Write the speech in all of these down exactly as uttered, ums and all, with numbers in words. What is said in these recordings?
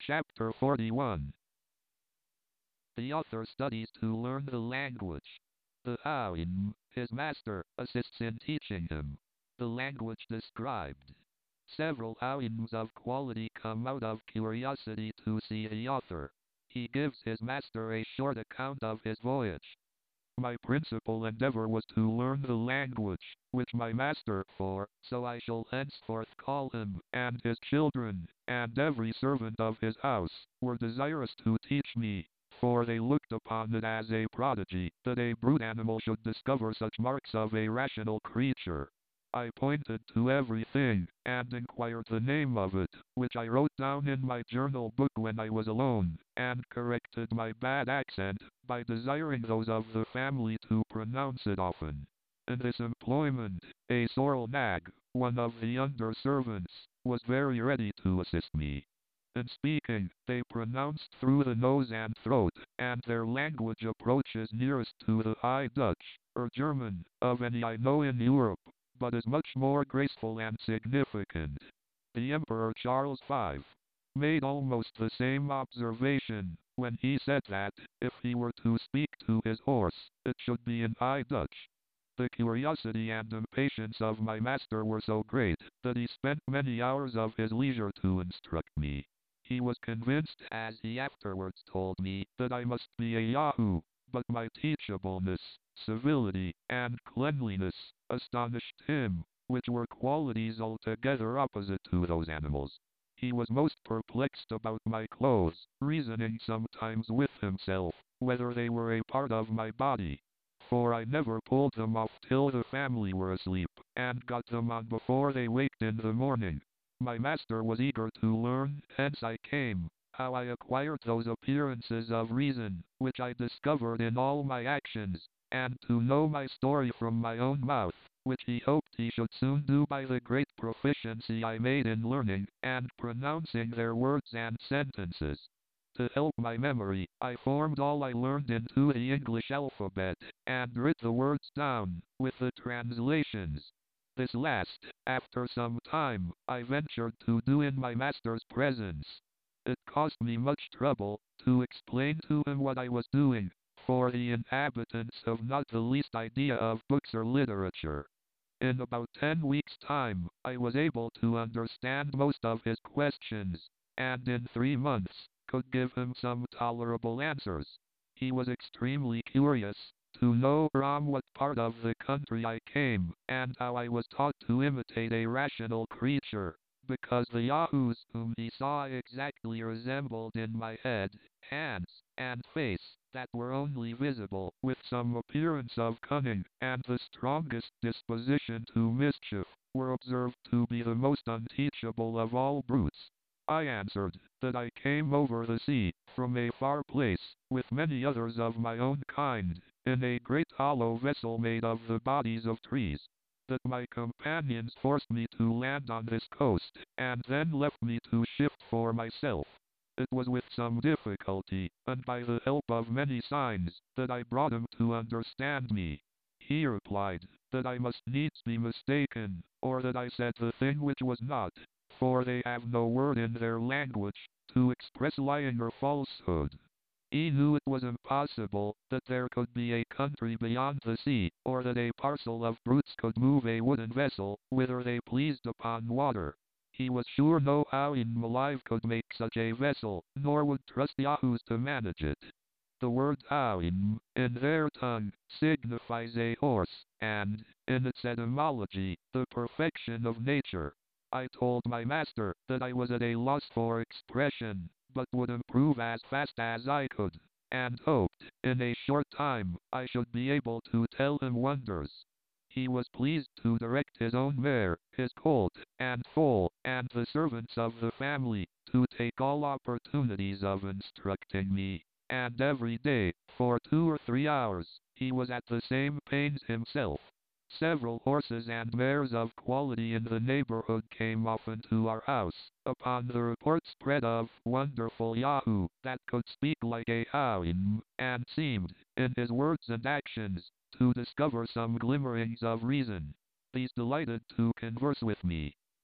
Chapter forty-one. The author studies to learn the language. The Alim, his master, assists in teaching him. The language described. Several alims of quality come out of curiosity to see the author. He gives his master a short account of his voyage. My principal endeavor was to learn the language, which my master, for so I shall henceforth call him, and his children, and every servant of his house, were desirous to teach me, for they looked upon it as a prodigy, that a brute animal should discover such marks of a rational creature. I pointed to everything, and inquired the name of it, which I wrote down in my journal book when I was alone, and corrected my bad accent, by desiring those of the family to pronounce it often. In this employment, a sorrel nag, one of the under servants, was very ready to assist me. In speaking, they pronounced through the nose and throat, and their language approaches nearest to the High Dutch, or German, of any I know in Europe, but is much more graceful and significant. The Emperor Charles the Fifth made almost the same observation, when he said that, if he were to speak to his horse, it should be in High Dutch. The curiosity and impatience of my master were so great, that he spent many hours of his leisure to instruct me. He was convinced, as he afterwards told me, that I must be a Yahoo, but my teachableness, civility, and cleanliness astonished him, which were qualities altogether opposite to those animals. He was most perplexed about my clothes, reasoning sometimes with himself, whether they were a part of my body. For I never pulled them off till the family were asleep, and got them on before they waked in the morning. My master was eager to learn, hence I came, how I acquired those appearances of reason, which I discovered in all my actions, and to know my story from my own mouth, which he hoped he should soon do by the great proficiency I made in learning, and pronouncing their words and sentences. To help my memory, I formed all I learned into the English alphabet, and writ the words down, with the translations. This last, after some time, I ventured to do in my master's presence. It cost me much trouble, to explain to him what I was doing, for the inhabitants have not the least idea of books or literature. In about ten weeks' time, I was able to understand most of his questions, and in three months, could give him some tolerable answers. He was extremely curious to know from what part of the country I came, and how I was taught to imitate a rational creature, because the Yahoos whom he saw exactly resembled in my head, hands, and face, that were only visible, with some appearance of cunning, and the strongest disposition to mischief, were observed to be the most unteachable of all brutes. I answered, that I came over the sea, from a far place, with many others of my own kind, in a great hollow vessel made of the bodies of trees. That my companions forced me to land on this coast, and then left me to shift for myself. It was with some difficulty, and by the help of many signs, that I brought him to understand me. He replied, that I must needs be mistaken, or that I said the thing which was not, for they have no word in their language, to express lying or falsehood. He knew it was impossible, that there could be a country beyond the sea, or that a parcel of brutes could move a wooden vessel, whither they pleased upon water. He was sure no Alim alive could make such a vessel, nor would trust Yahoos to manage it. The word Alim, in their tongue, signifies a horse, and, in its etymology, the perfection of nature. I told my master, that I was at a loss for expression, but would improve as fast as I could, and hoped, in a short time, I should be able to tell him wonders. He was pleased to direct his own mare, his colt, and foal, and the servants of the family, to take all opportunities of instructing me, and every day, for two or three hours, he was at the same pains himself. Several horses and mares of quality in the neighborhood came often to our house, upon the report spread of wonderful Yahoo, that could speak like a Alim, and seemed, in his words and actions, to discover some glimmerings of reason. These delighted to converse with me.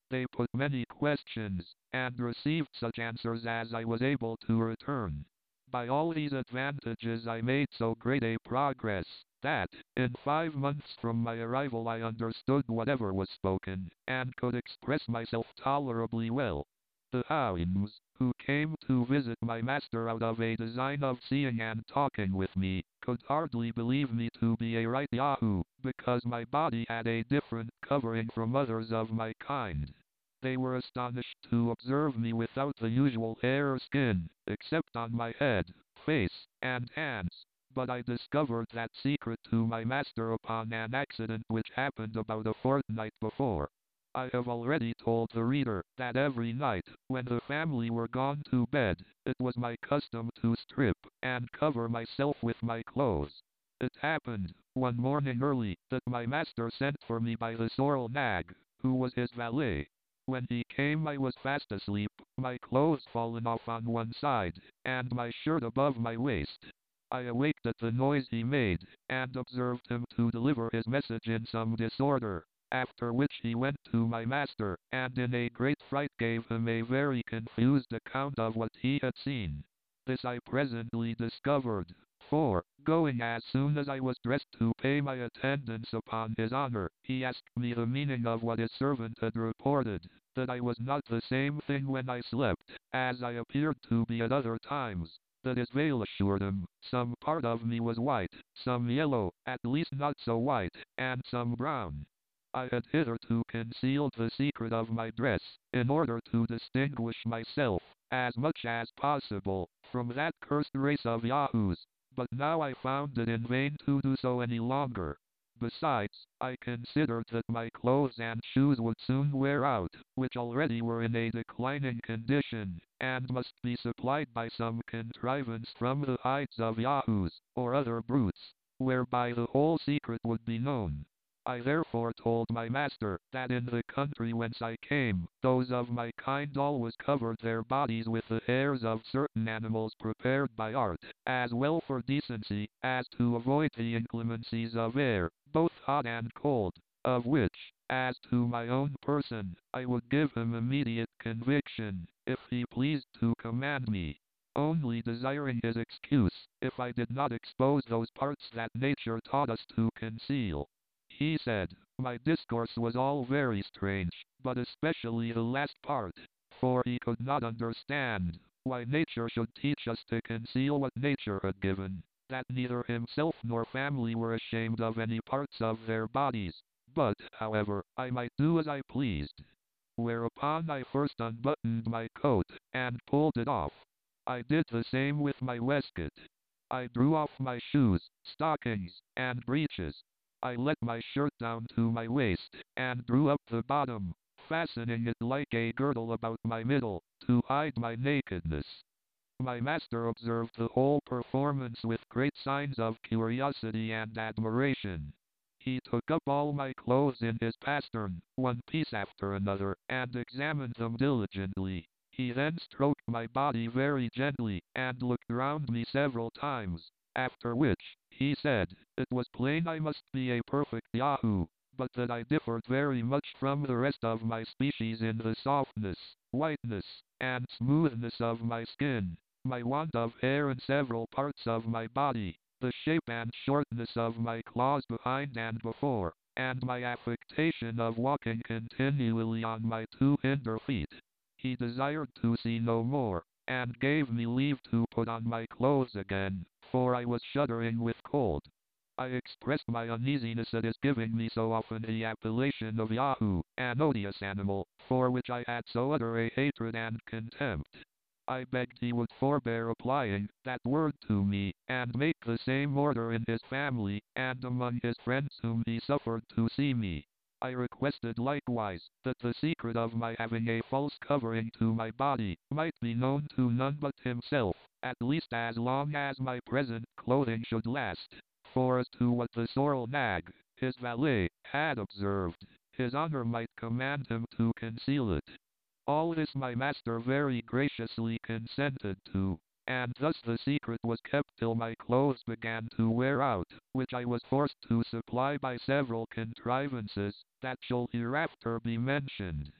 They put many questions, and received such answers as I was able to return. By all these advantages I made so great a progress, that, in five months from my arrival I understood whatever was spoken, and could express myself tolerably well. The Awims, who came to visit my master out of a design of seeing and talking with me, could hardly believe me to be a right Yahoo, because my body had a different covering from others of my kind. They were astonished to observe me without the usual hair or skin, except on my head, face, and hands. But I discovered that secret to my master upon an accident which happened about a fortnight before. I have already told the reader that every night, when the family were gone to bed, it was my custom to strip and cover myself with my clothes. It happened, one morning early, that my master sent for me by the sorrel nag, who was his valet. When he came I was fast asleep, my clothes fallen off on one side, and my shirt above my waist. I awaked at the noise he made, and observed him to deliver his message in some disorder, after which he went to my master, and in a great fright gave him a very confused account of what he had seen. This I presently discovered, for, going as soon as I was dressed to pay my attendance upon his honor, he asked me the meaning of what his servant had reported, that I was not the same thing when I slept, as I appeared to be at other times, that his veil assured him, some part of me was white, some yellow, at least not so white, and some brown. I had hitherto concealed the secret of my dress, in order to distinguish myself, as much as possible, from that cursed race of Yahoos, but now I found it in vain to do so any longer. Besides, I considered that my clothes and shoes would soon wear out, which already were in a declining condition, and must be supplied by some contrivance from the hides of Yahoos, or other brutes, whereby the whole secret would be known. I therefore told my master, that in the country whence I came, those of my kind always covered their bodies with the hairs of certain animals prepared by art, as well for decency, as to avoid the inclemencies of air, both hot and cold, of which, as to my own person, I would give him immediate conviction, if he pleased to command me, only desiring his excuse, if I did not expose those parts that nature taught us to conceal. He said, my discourse was all very strange, but especially the last part, for he could not understand why nature should teach us to conceal what nature had given, that neither himself nor family were ashamed of any parts of their bodies, but, however, I might do as I pleased. Whereupon I first unbuttoned my coat, and pulled it off. I did the same with my waistcoat. I drew off my shoes, stockings, and breeches. I let my shirt down to my waist, and drew up the bottom, fastening it like a girdle about my middle, to hide my nakedness. My master observed the whole performance with great signs of curiosity and admiration. He took up all my clothes in his pastern, one piece after another, and examined them diligently. He then stroked my body very gently, and looked round me several times, after which, he said, it was plain I must be a perfect Yahoo, but that I differed very much from the rest of my species in the softness, whiteness, and smoothness of my skin, my want of hair in several parts of my body, the shape and shortness of my claws behind and before, and my affectation of walking continually on my two hinder feet. He desired to see no more, and gave me leave to put on my clothes again, for I was shuddering with cold. I expressed my uneasiness at his giving me so often the appellation of Yahoo, an odious animal, for which I had so utter a hatred and contempt. I begged he would forbear applying that word to me, and make the same order in his family, and among his friends whom he suffered to see me. I requested likewise, that the secret of my having a false covering to my body, might be known to none but himself, at least as long as my present clothing should last. For as to what the sorrel nag, his valet, had observed, his honor might command him to conceal it. All this my master very graciously consented to, and thus the secret was kept till my clothes began to wear out, which I was forced to supply by several contrivances, that shall hereafter be mentioned.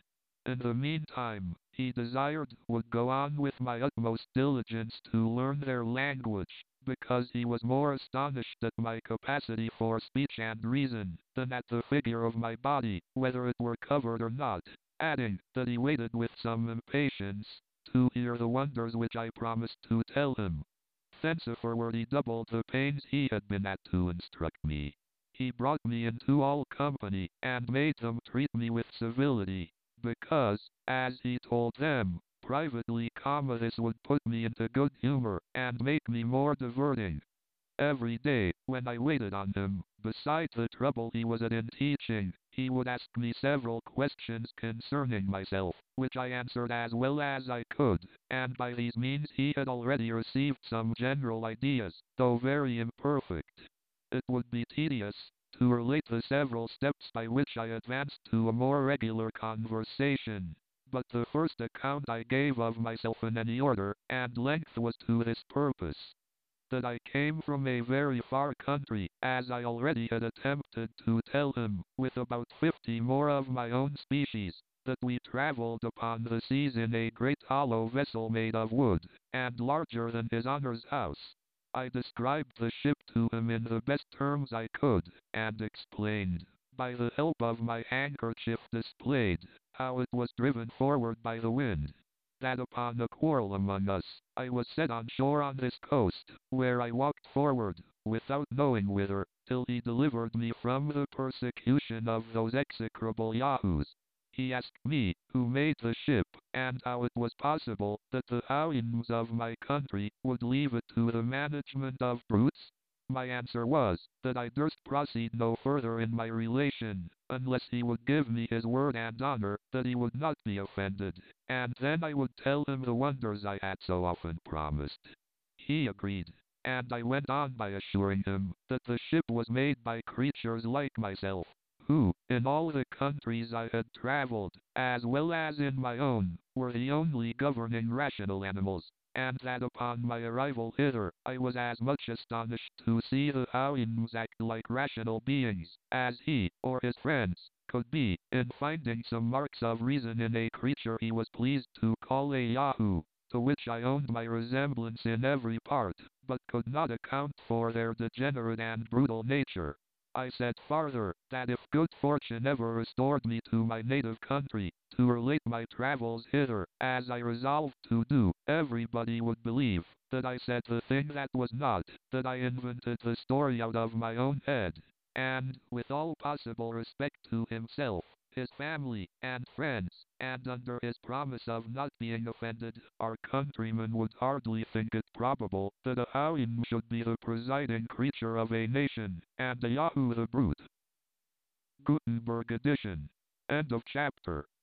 In the meantime, he desired would go on with my utmost diligence to learn their language, because he was more astonished at my capacity for speech and reason, than at the figure of my body, whether it were covered or not, adding, that he waited with some impatience, to hear the wonders which I promised to tell him. Thenceforward he doubled the pains he had been at to instruct me. He brought me into all company, and made them treat me with civility, because, as he told them, privately, comma, this would put me into good humor, and make me more diverting. Every day, when I waited on him, beside the trouble he was at in teaching, he would ask me several questions concerning myself, which I answered as well as I could, and by these means he had already received some general ideas, though very imperfect. It would be tedious to relate the several steps by which I advanced to a more regular conversation, but the first account I gave of myself in any order and length was to this purpose: that I came from a very far country, as I already had attempted to tell him, with about fifty more of my own species; that we travelled upon the seas in a great hollow vessel made of wood, and larger than his honor's house. I described the ship to him in the best terms I could, and explained, by the help of my handkerchief displayed, how it was driven forward by the wind; that upon a quarrel among us, I was set on shore on this coast, where I walked forward, without knowing whither, till he delivered me from the persecution of those execrable Yahoos. He asked me, who made the ship, and how it was possible that the Howins of my country would leave it to the management of brutes. My answer was, that I durst proceed no further in my relation, unless he would give me his word and honor that he would not be offended, and then I would tell him the wonders I had so often promised. He agreed, and I went on by assuring him that the ship was made by creatures like myself, who, in all the countries I had traveled, as well as in my own, were the only governing rational animals, and that upon my arrival hither, I was as much astonished to see the Howins act like rational beings, as he, or his friends, could be, in finding some marks of reason in a creature he was pleased to call a Yahoo, to which I owned my resemblance in every part, but could not account for their degenerate and brutal nature. I said farther, that if good fortune ever restored me to my native country, to relate my travels hither, as I resolved to do, everybody would believe that I said the thing that was not, that I invented the story out of my own head, and, with all possible respect to himself, his family, and friends, and under his promise of not being offended, our countrymen would hardly think it probable that a Howin should be the presiding creature of a nation, and a Yahoo the brute. Gutenberg edition. End of chapter.